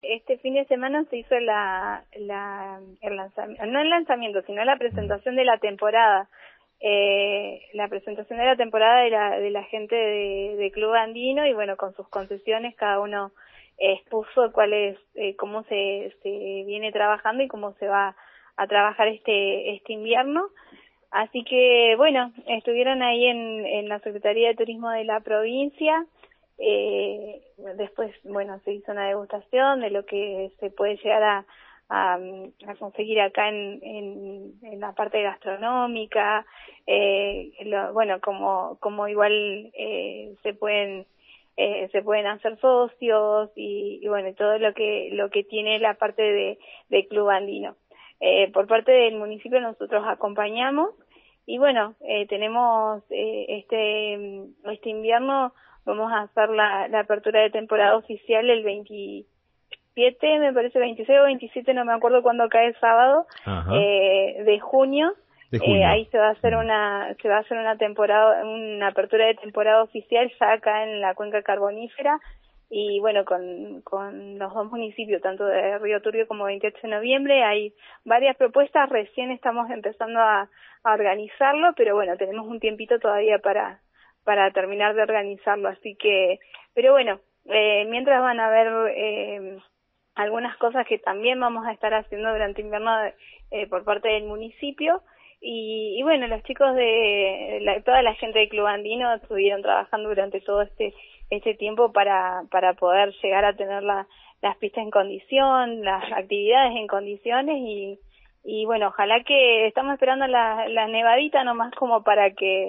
Este fin de semana se hizo el lanzamiento, no el lanzamiento, sino la presentación de la temporada. La presentación de la temporada de la gente de Club Andino, y bueno, con sus concesiones cada uno expuso cómo se viene trabajando y cómo se va a trabajar este invierno. Así que bueno, estuvieron ahí en la Secretaría de Turismo de la provincia. Después, bueno, se hizo una degustación de lo que se puede llegar a conseguir acá en la parte gastronómica, bueno, como igual se pueden hacer socios y bueno, todo lo que tiene la parte de Club Andino. Por parte del municipio nosotros acompañamos y bueno, tenemos este invierno vamos a hacer la apertura de temporada oficial el 27, me parece 26 o 27, no me acuerdo cuándo cae el sábado, de junio. Ahí se va a hacer una apertura de temporada oficial ya acá en la cuenca carbonífera. Y bueno, con los dos municipios, tanto de Río Turbio como 28 de noviembre, hay varias propuestas, recién estamos empezando a organizarlo, pero bueno, tenemos un tiempito todavía para terminar de organizarlo, así que, pero bueno, mientras van a haber algunas cosas que también vamos a estar haciendo durante invierno por parte del municipio, y bueno, los chicos toda la gente del Club Andino estuvieron trabajando durante todo este tiempo para poder llegar a tener las pistas en condición, las actividades en condiciones, y bueno, ojalá que estamos esperando la nevadita nomás como para que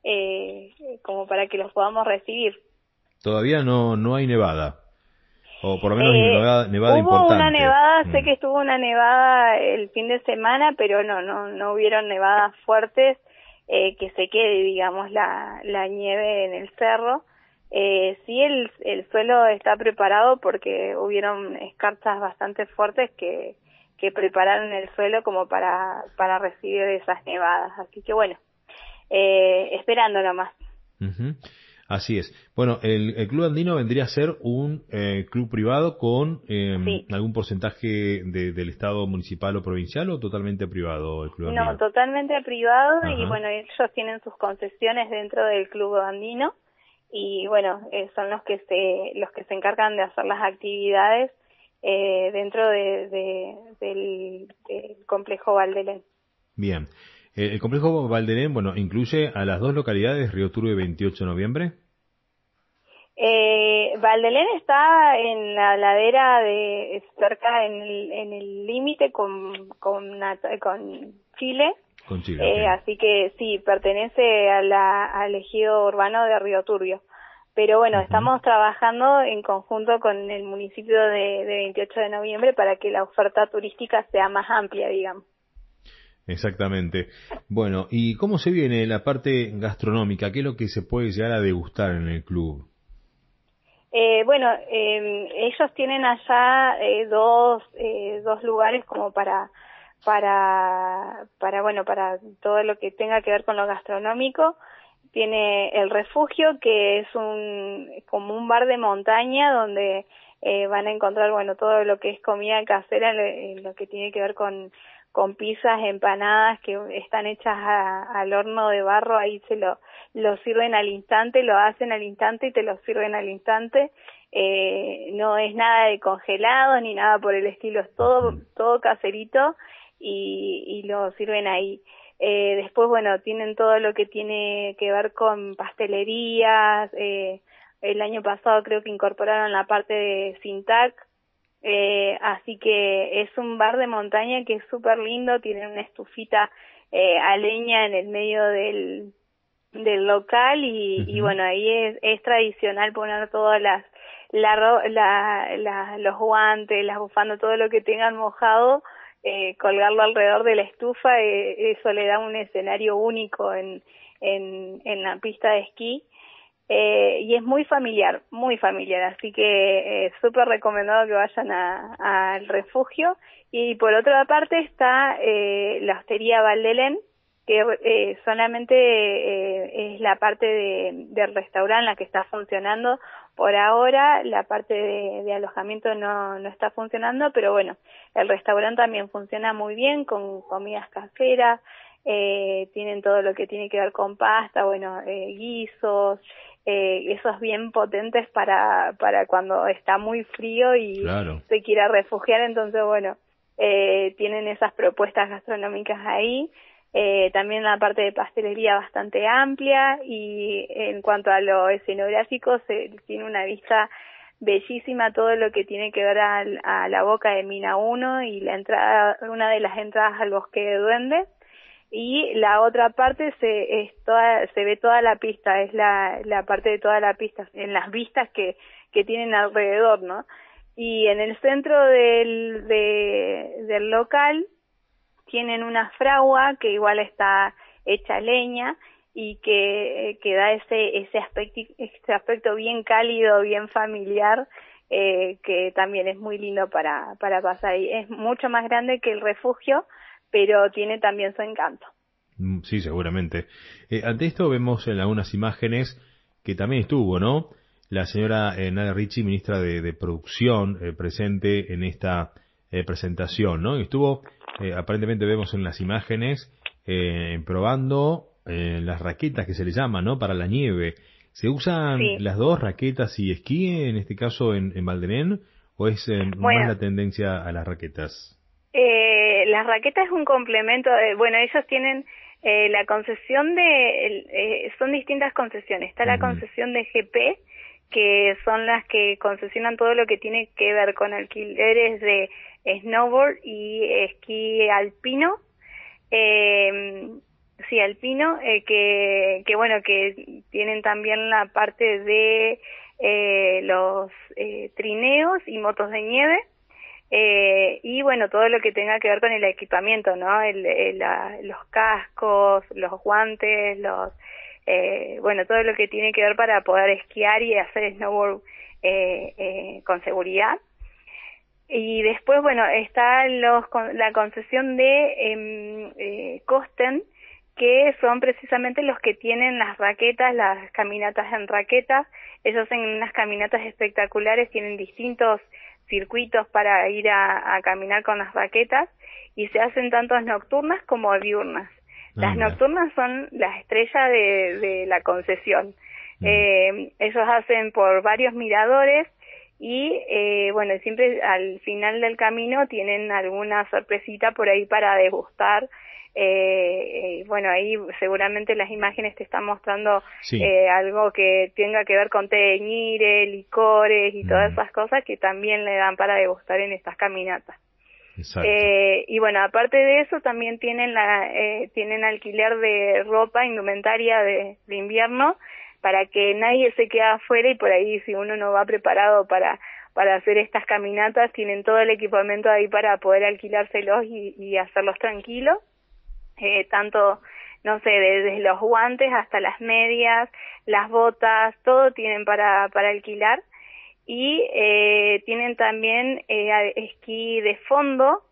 los podamos recibir. Todavía no hay nevada, o por lo menos nevada hubo importante. Una nevada, sé que estuvo una nevada el fin de semana, pero no hubieron nevadas fuertes que se quede, digamos, la nieve en el cerro. Sí, el suelo está preparado porque hubieron escarchas bastante fuertes que prepararon el suelo como para recibir esas nevadas, así que bueno, esperando nomás. Así es. Bueno, el Club Andino vendría a ser un club privado con Sí. algún porcentaje del Estado municipal o provincial, o totalmente privado el Club Andino. No, totalmente privado. Y bueno, ellos tienen sus concesiones dentro del Club Andino y bueno, son los que se encargan de hacer las actividades dentro del complejo Valdelén. Bien. El complejo Valdelén, bueno, incluye a las dos localidades, Río Turbio y 28 de noviembre. Valdelén está en la ladera cerca en el límite con Chile. Con Chile, okay. Así que sí, pertenece al ejido urbano de Río Turbio. Pero bueno, estamos trabajando en conjunto con el municipio de 28 de noviembre para que la oferta turística sea más amplia, digamos. Exactamente. Bueno, ¿y cómo se viene la parte gastronómica? ¿Qué es lo que se puede llegar a degustar en el club? Bueno, ellos tienen allá dos lugares como para todo lo que tenga que ver con lo gastronómico. Tiene el Refugio, que es como un bar de montaña donde van a encontrar, bueno, todo lo que es comida casera, lo que tiene que ver con pizzas, empanadas que están hechas al horno de barro. Ahí se lo sirven al instante, lo hacen al instante y te lo sirven al instante. No es nada de congelado ni nada por el estilo, es todo caserito y lo sirven ahí. Después, bueno, tienen todo lo que tiene que ver con pastelerías. El año pasado creo que incorporaron la parte de Sintac. Así que es un bar de montaña que es súper lindo, tiene una estufita a leña en el medio del local y bueno, ahí es tradicional poner todas los guantes, las bufandas, todo lo que tengan mojado, colgarlo alrededor de la estufa. Eso le da un escenario único en la pista de esquí. Y es muy familiar, así que súper recomendado que vayan al Refugio. Y por otra parte está la Hostería Valdelén, que solamente es la parte del restaurante la que está funcionando, Por ahora la parte de alojamiento no está funcionando, pero bueno, el restaurante también funciona muy bien con comidas caseras, tienen todo lo que tiene que ver con pasta, bueno, guisos, esos bien potentes para cuando está muy frío y Claro. se quiera refugiar, entonces bueno, tienen esas propuestas gastronómicas ahí. También la parte de pastelería bastante amplia, y en cuanto a lo escenográfico tiene una vista bellísima, todo lo que tiene que ver a la boca de Mina 1 y la entrada, una de las entradas al Bosque de Duendes, y la otra parte se ve toda la pista, es la parte de toda la pista, en las vistas que tienen alrededor, ¿no? Y en el centro del local tienen una fragua que igual está hecha leña y que da ese aspecto bien cálido, bien familiar, que también es muy lindo para pasar ahí. Es mucho más grande que el refugio, pero tiene también su encanto. Sí, seguramente. Ante esto vemos en algunas imágenes que también estuvo, ¿no? La señora Nadia Ricci, ministra de Producción, presente en esta presentación, ¿no? Y estuvo, aparentemente vemos en las imágenes, probando las raquetas que se le llama, ¿no? Para la nieve. ¿Se usan Sí. las dos, raquetas y esquí, en este caso en Valdenén, o es más Bueno, la tendencia a las raquetas? las raquetas es un complemento. Bueno, ellos tienen la concesión son distintas concesiones. Está la Ujú. concesión de GP, que son las que concesionan todo lo que tiene que ver con alquileres de snowboard y esquí alpino. Eh, sí, alpino, que bueno, que tienen también la parte de los trineos y motos de nieve. Y bueno, todo lo que tenga que ver con el equipamiento, ¿no? Los cascos, los guantes, bueno, todo lo que tiene que ver para poder esquiar y hacer snowboard con seguridad. Y después, bueno, está la concesión de Costen, que son precisamente los que tienen las raquetas, las caminatas en raquetas. Ellos en unas caminatas espectaculares tienen distintos circuitos para ir a caminar con las raquetas, y se hacen tanto nocturnas como diurnas. Ah, Las mira. nocturnas son la estrella de la concesión. Mm. Ellos hacen por varios miradores y bueno, siempre al final del camino tienen alguna sorpresita por ahí para degustar. Bueno, ahí seguramente las imágenes te están mostrando Sí. algo que tenga que ver con té de ñire, licores y todas Mm. esas cosas que también le dan para degustar en estas caminatas. Exacto. Y bueno, aparte de eso también tienen alquiler de ropa, indumentaria de invierno, para que nadie se quede afuera, y por ahí si uno no va preparado para hacer estas caminatas, tienen todo el equipamiento ahí para poder alquilárselos y hacerlos tranquilos. Tanto, no sé, desde los guantes hasta las medias, las botas, todo tienen para alquilar. Y tienen también esquí de fondo,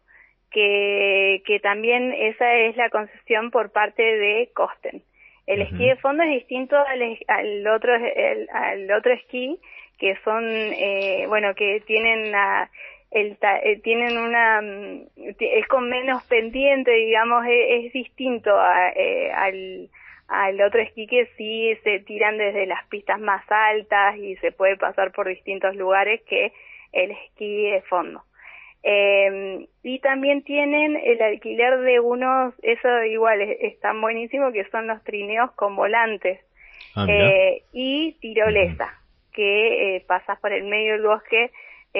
que también esa es la concesión por parte de Costen. El esquí Ujú. de fondo es distinto al otro esquí, que son bueno, que tienen tienen es con menos pendiente, digamos, es distinto al otro esquí, que sí se tiran desde las pistas más altas y se puede pasar por distintos lugares, que el esquí de fondo. Y también tienen el alquiler de unos, eso igual están buenísimo, que son los trineos con volantes Ah, mira. y Ujú. tirolesa, que pasas por el medio del bosque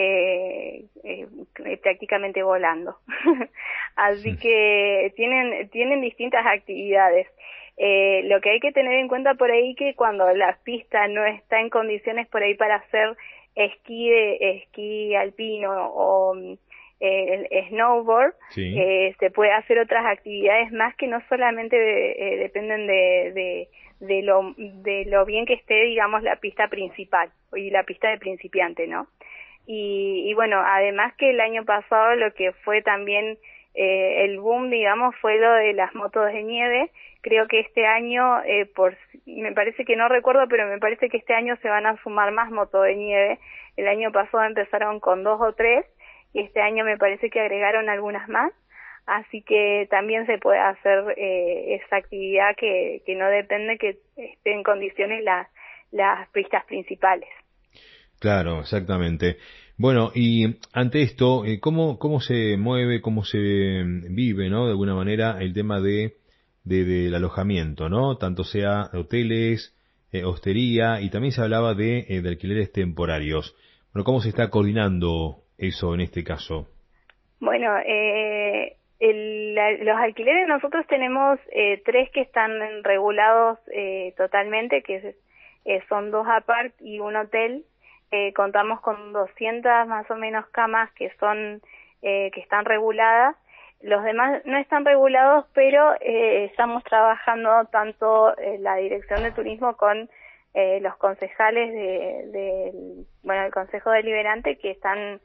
prácticamente volando. Así que tienen distintas actividades. Lo que hay que tener en cuenta por ahí, que cuando la pista no está en condiciones por ahí para hacer esquí alpino o el snowboard, Sí. se puede hacer otras actividades más, que no solamente dependen de lo bien que esté, digamos, la pista principal y la pista de principiante, ¿no? Y bueno, además que el año pasado lo que fue también el boom, digamos, fue lo de las motos de nieve. Creo que este año, me parece que no recuerdo, pero me parece que este año se van a sumar más motos de nieve. El año pasado empezaron con 2 o 3 y este año me parece que agregaron algunas más. Así que también se puede hacer esa actividad que no depende que estén en condiciones las pistas principales. Claro, exactamente. Bueno, y ante esto, ¿cómo se mueve, cómo se vive, ¿no? De alguna manera el tema del alojamiento, ¿no? Tanto sea hoteles, hostería, y también se hablaba de alquileres temporarios. Bueno, ¿cómo se está coordinando eso en este caso? Bueno, los alquileres nosotros tenemos 3 que están regulados totalmente, que son 2 apart y un hotel. Contamos con 200 más o menos camas que están reguladas. Los demás no están regulados, pero estamos trabajando tanto la Dirección de Turismo con los concejales el Consejo Deliberante, que están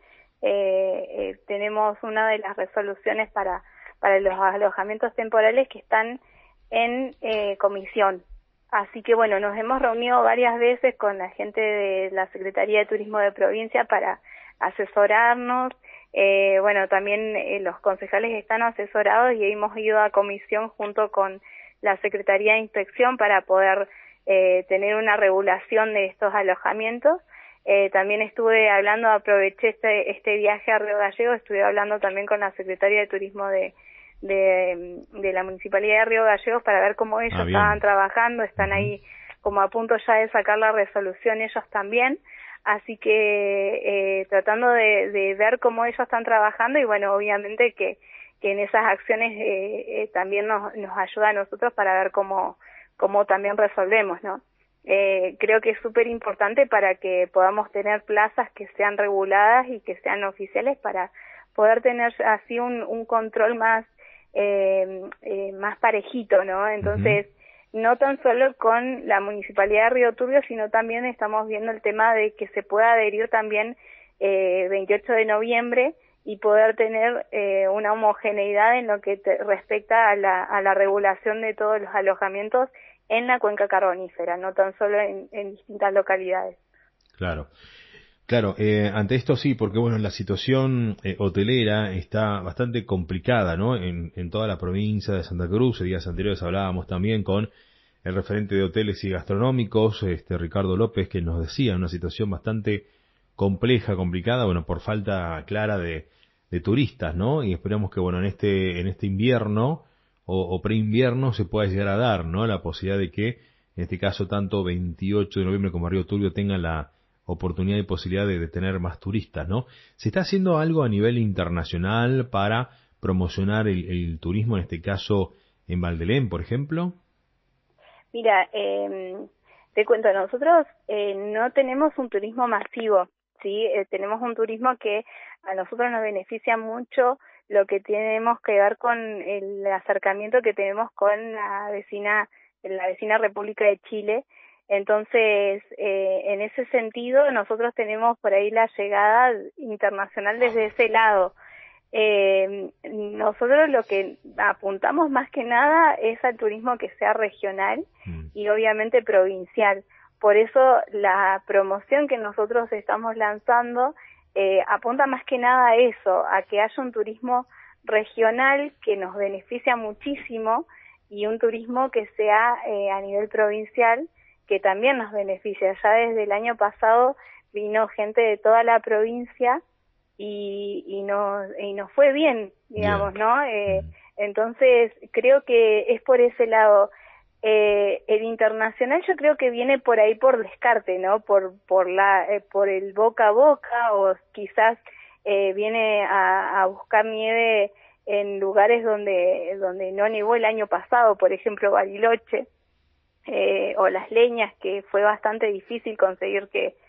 tenemos una de las resoluciones para los alojamientos temporales que están en comisión. Así que bueno, nos hemos reunido varias veces con la gente de la Secretaría de Turismo de Provincia para asesorarnos. También los concejales están asesorados y hemos ido a comisión junto con la Secretaría de Inspección para poder tener una regulación de estos alojamientos. También estuve hablando, aproveché este viaje a Río Gallegos, estuve hablando también con la Secretaría de Turismo de la Municipalidad de Río Gallegos para ver cómo ellos estaban trabajando. Están ahí como a punto ya de sacar la resolución ellos también, así que tratando de ver cómo ellos están trabajando, y bueno, obviamente que en esas acciones también nos ayuda a nosotros para ver cómo también resolvemos, ¿no? Creo que es súper importante para que podamos tener plazas que sean reguladas y que sean oficiales, para poder tener así un control más parejito, ¿no? Entonces, no tan solo con la Municipalidad de Río Turbio, sino también estamos viendo el tema de que se pueda adherir también 28 de noviembre y poder tener una homogeneidad en lo que respecta a la regulación de todos los alojamientos en la cuenca carbonífera, no tan solo en distintas localidades. Claro. Claro, ante esto sí, porque bueno, la situación hotelera está bastante complicada, ¿no? En toda la provincia de Santa Cruz. Días anteriores hablábamos también con el referente de hoteles y gastronómicos, Ricardo López, que nos decía una situación bastante compleja, complicada, bueno, por falta clara de turistas, ¿no? Y esperamos que, bueno, en este invierno o preinvierno se pueda llegar a dar, ¿no? La posibilidad de que, en este caso, tanto 28 de noviembre como Río Turbio tengan la oportunidad y posibilidad de tener más turistas, ¿no? ¿Se está haciendo algo a nivel internacional para promocionar el turismo, en este caso en Valdelén, por ejemplo? Mira, te cuento, nosotros no tenemos un turismo masivo, ¿sí? Tenemos un turismo que a nosotros nos beneficia mucho, lo que tenemos que ver con el acercamiento que tenemos con la vecina República de Chile. Entonces, en ese sentido, nosotros tenemos por ahí la llegada internacional desde ese lado. Nosotros lo que apuntamos más que nada es al turismo que sea regional y obviamente provincial. Por eso la promoción que nosotros estamos lanzando apunta más que nada a eso, a que haya un turismo regional que nos beneficia muchísimo y un turismo que sea a nivel provincial que también nos beneficia. Ya desde el año pasado vino gente de toda la provincia y nos fue bien, digamos, ¿no? Entonces creo que es por ese lado. El internacional yo creo que viene por ahí por descarte, ¿no? Por el boca a boca, o quizás viene a buscar nieve en lugares donde no nevó el año pasado, por ejemplo Bariloche, o Las Leñas, que fue bastante difícil conseguir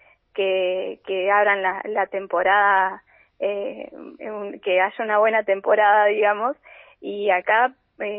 que abran la temporada, que haya una buena temporada, digamos, y acá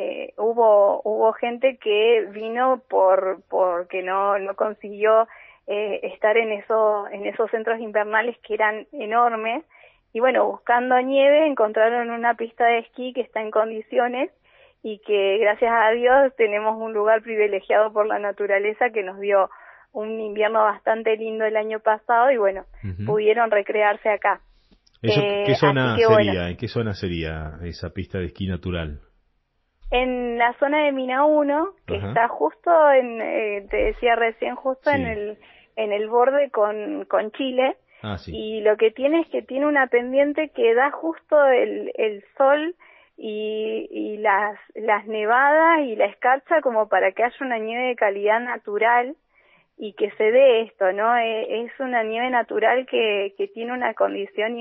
hubo gente que vino porque no consiguió estar en esos centros invernales que eran enormes, y bueno, buscando nieve encontraron una pista de esquí que está en condiciones y que gracias a Dios tenemos un lugar privilegiado por la naturaleza que nos dio un invierno bastante lindo el año pasado y bueno, pudieron recrearse acá. Eso, ¿qué zona así que, sería? bueno, ¿En qué zona sería esa pista de esquí natural? en la zona de Mina 1, que Ajá. está justo te decía recién, justo Sí. en el borde con Chile, Ah, sí. y lo que tiene es que tiene una pendiente que da justo el sol y las nevadas y la escarcha como para que haya una nieve de calidad natural y que se dé esto, ¿no? Es una nieve natural que tiene una condición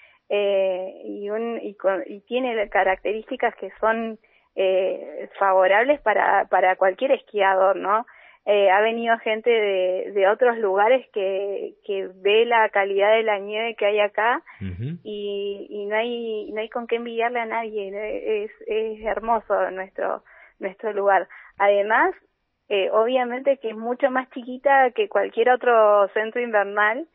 y tiene características que son favorables para cualquier esquiador, ¿no? Ha venido gente de otros lugares que ve la calidad de la nieve que hay acá y no hay con qué envidiarle a nadie, es hermoso nuestro lugar. Además, obviamente que es mucho más chiquita que cualquier otro centro invernal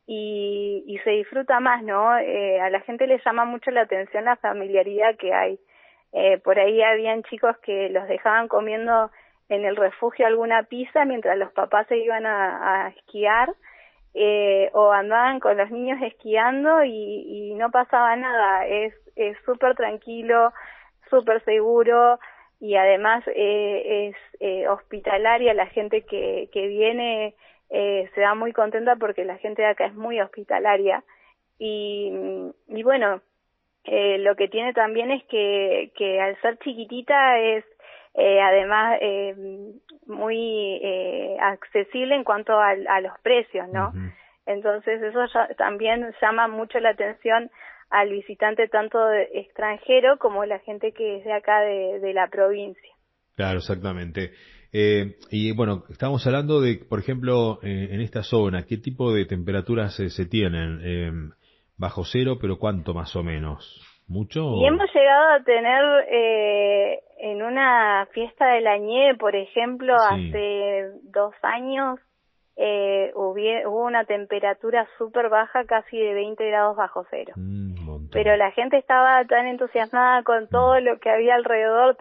y se disfruta más, ¿no? A la gente le llama mucho la atención la familiaridad que hay. Por ahí habían chicos que los dejaban comiendo en el refugio alguna pizza mientras los papás se iban a esquiar, o andaban con los niños esquiando y no pasaba nada. Es súper tranquilo, súper seguro y además es hospitalaria. La gente que viene se va muy contenta porque la gente de acá es muy hospitalaria y bueno, lo que tiene también es que al ser chiquitita es además muy accesible en cuanto a los precios, ¿no? Entonces eso también llama mucho la atención al visitante tanto extranjero como la gente que es de acá de la provincia. Claro, exactamente. Y bueno, estamos hablando de, por ejemplo, en esta zona, ¿qué tipo de temperaturas se tienen? Bajo cero, pero ¿cuánto más o menos? ¿Mucho? Y hemos llegado a tener en una fiesta de la nieve, por ejemplo, Sí. hace 2 años, hubo una temperatura súper baja, casi de 20 grados bajo cero. Un montón. Pero la gente estaba tan entusiasmada con todo lo que había alrededor,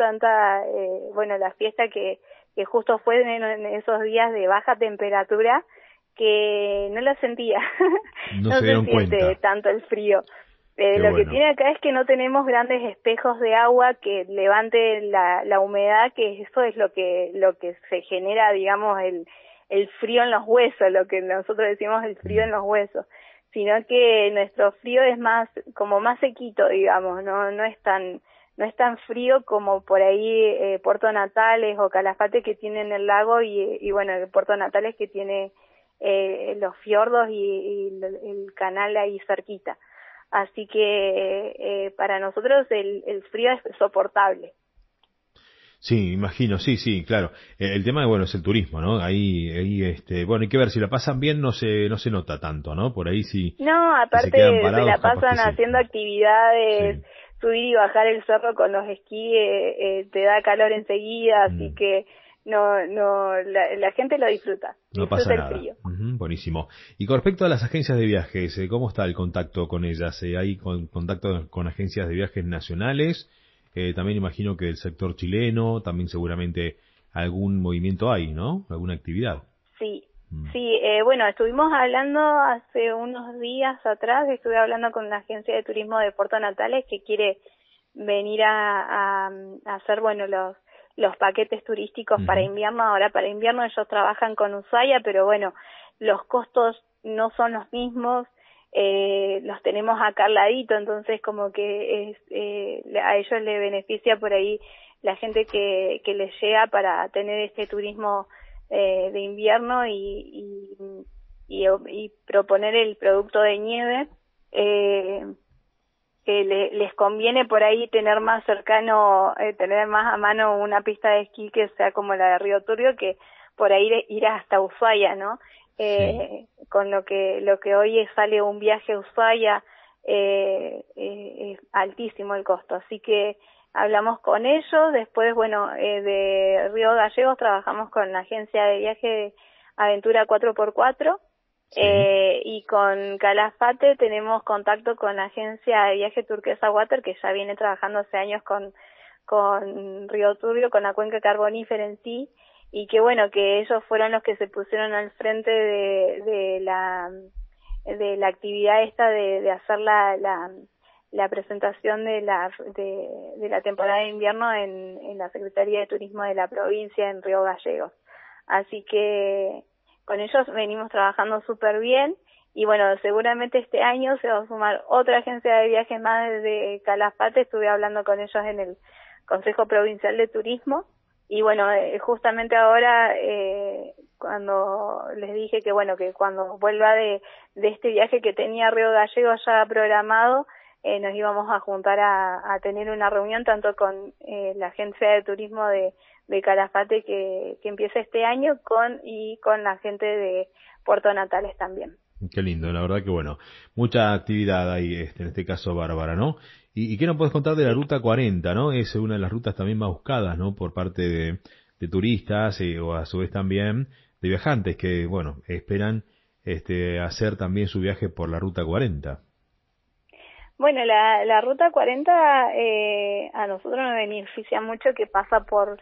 la fiesta que justo fue en esos días de baja temperatura, que no la sentía. No No se se dieron siente cuenta. tanto el frío. Qué Lo que bueno. tiene acá es que no tenemos grandes espejos de agua que levante la humedad, que eso es lo que se genera, digamos, el frío en los huesos, lo que nosotros decimos el frío en los huesos, sino que nuestro frío es más sequito, digamos, no es tan frío como por ahí Puerto Natales o Calafate, que tienen el lago y bueno, Puerto Natales que tiene los fiordos y el canal ahí cerquita. Así que para nosotros el frío es soportable. Sí, imagino, sí, claro. El tema, bueno, es el turismo, ¿no? Bueno, hay que ver, si la pasan bien no se nota tanto, ¿no? Por ahí No, si se quedan aparte se parados, la capaz que pasan sí. haciendo actividades, Sí. subir y bajar el cerro con los esquíes, te da calor enseguida, así que la gente lo disfruta No pasa el nada. frío. Buenísimo. Y con respecto a las agencias de viajes, ¿cómo está el contacto con ellas? ¿Hay contacto con agencias de viajes nacionales? También imagino que del sector chileno, también seguramente algún movimiento hay, ¿no? Alguna actividad. Sí, bueno, estuvimos hablando hace unos días atrás, estuve hablando con la agencia de turismo de Puerto Natales que quiere venir a hacer, bueno, los paquetes turísticos para invierno. Ahora para invierno ellos trabajan con Ushuaia, pero bueno, los costos no son los mismos, los tenemos acá al ladito, entonces como que a ellos les beneficia por ahí la gente que les llega para tener este turismo de invierno y proponer el producto de nieve. Que les conviene por ahí tener más cercano, tener más a mano una pista de esquí que sea como la de Río Turbio, que por ahí ir hasta Ushuaia, ¿no? Con lo que hoy sale un viaje a Ushuaia, es altísimo el costo. Así que hablamos con ellos. Después, bueno, de Río Gallegos trabajamos con la agencia de viaje Aventura 4x4. Y con Calafate tenemos contacto con la agencia de viaje Turquesa Water, que ya viene trabajando hace años con con Río Turbio, con la cuenca carbonífera en sí, y que bueno, que ellos fueron los que se pusieron al frente de la actividad esta de hacer la presentación de la temporada de invierno en la Secretaría de Turismo de la provincia en Río Gallegos. Así que con ellos venimos trabajando súper bien, y bueno, seguramente este año se va a sumar otra agencia de viajes más desde Calafate. Estuve hablando con ellos en el Consejo Provincial de Turismo, y bueno, justamente ahora cuando les dije que bueno, que cuando vuelva de este viaje que tenía a Río Gallegos ya programado, nos íbamos a juntar a tener una reunión tanto con la agencia de turismo de Calafate que empieza este año y con la gente de Puerto Natales también. Qué lindo, la verdad que bueno, mucha actividad hay en este caso, Bárbara, ¿no? ¿Y qué nos puedes contar de la Ruta 40, ¿no? Es una de las rutas también más buscadas, ¿no? Por parte de turistas o a su vez también de viajantes que, bueno, esperan hacer también su viaje por la Ruta 40. Bueno, la Ruta 40 a nosotros nos beneficia mucho, que pasa por,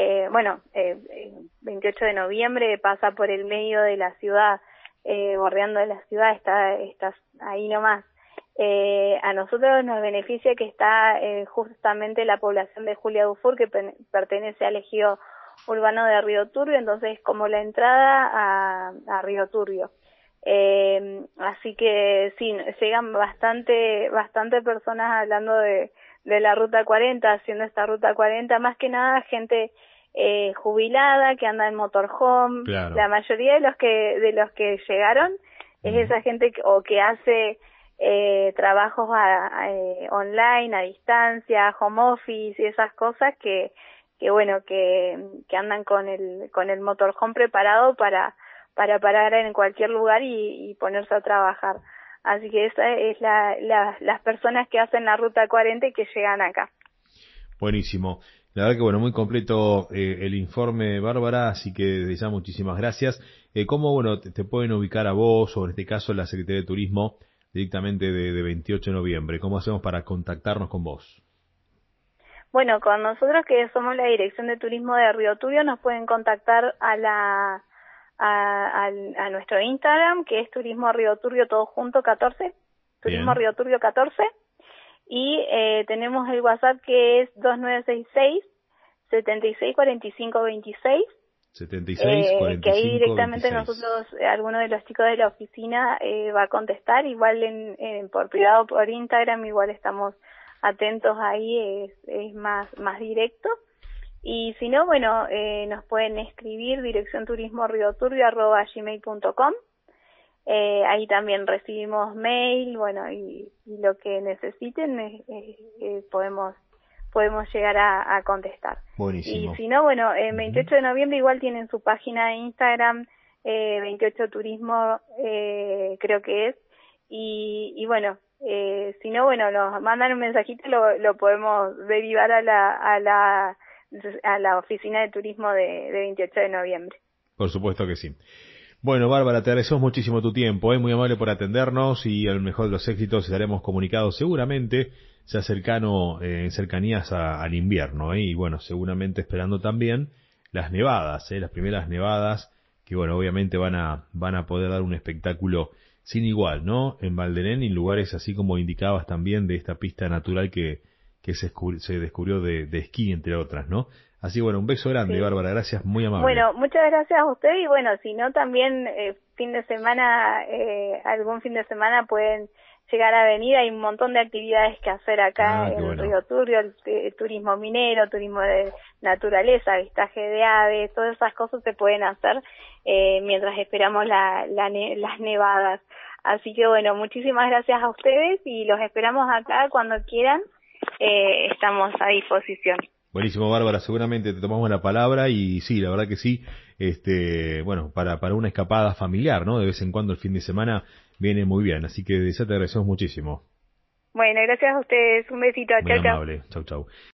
28 de noviembre, pasa por el medio de la ciudad, bordeando de la ciudad, está ahí nomás. A nosotros nos beneficia que está justamente la población de Julia Dufour, que pertenece al ejido urbano de Río Turbio, entonces como la entrada a Río Turbio. Así que sí, llegan bastante personas hablando de la Ruta 40, haciendo esta Ruta 40, más que nada gente jubilada que anda en motorhome. Claro. La mayoría de los que llegaron es esa gente que hace trabajos online, a distancia, home office y esas cosas que bueno, que andan con el motorhome preparado para parar en cualquier lugar y ponerse a trabajar. Así que esa es las personas que hacen la Ruta 40 y que llegan acá. Buenísimo. La verdad que bueno, muy completo el informe, Bárbara, así que desde ya muchísimas gracias. ¿Cómo bueno te pueden ubicar a vos o en este caso la Secretaría de Turismo directamente de 28 de noviembre? ¿Cómo hacemos para contactarnos con vos? Bueno, con nosotros que somos la Dirección de Turismo de Río Turbio nos pueden contactar a nuestro Instagram, que es Turismo Río Turbio todo junto 14, Turismo Río Turbio 14, y tenemos el WhatsApp que es 2966 764526, 764526. que ahí directamente nosotros, alguno de los chicos de la oficina va a contestar, igual por privado por Instagram, igual estamos atentos ahí, es más directo. Y si no, bueno, nos pueden escribir direccionturismorioturbio@gmail.com. Ahí también recibimos mail, bueno, y lo que necesiten podemos llegar a contestar. Buenísimo. Y si no, bueno, el 28 de noviembre igual tienen su página de Instagram, 28 Turismo, creo que es, y bueno, si no, bueno, nos mandan un mensajito, lo podemos derivar a la oficina de turismo de 28 de noviembre. Por supuesto que sí. Bueno, Bárbara, te agradecemos muchísimo tu tiempo, muy amable por atendernos y al mejor de los éxitos estaremos comunicados seguramente ya cercano, en cercanías al invierno, y bueno, seguramente esperando también las nevadas, las primeras nevadas que bueno, obviamente van a poder dar un espectáculo sin igual, ¿no? En Valdenén y en lugares así como indicabas también de esta pista natural que se descubrió de esquí, entre otras, ¿no? Así bueno, un beso grande, sí. Bárbara, gracias, muy amable. Bueno, muchas gracias a usted y bueno, si no también fin de semana, algún fin de semana pueden llegar a venir, hay un montón de actividades que hacer acá en Río Turbio, el turismo minero, turismo de naturaleza, avistaje de aves, todas esas cosas se pueden hacer mientras esperamos las nevadas. Así que bueno, muchísimas gracias a ustedes y los esperamos acá cuando quieran, estamos a disposición. Buenísimo, Bárbara, seguramente te tomamos la palabra y sí, la verdad que sí, bueno, para una escapada familiar, ¿no? De vez en cuando el fin de semana viene muy bien, así que de eso te agradecemos muchísimo. Bueno, gracias a ustedes, un besito, muy amable, chau chau.